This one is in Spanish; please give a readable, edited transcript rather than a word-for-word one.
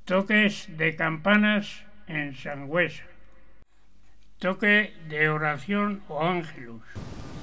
Toques de campanas en Sangüesa. Toque de oración o ángelus.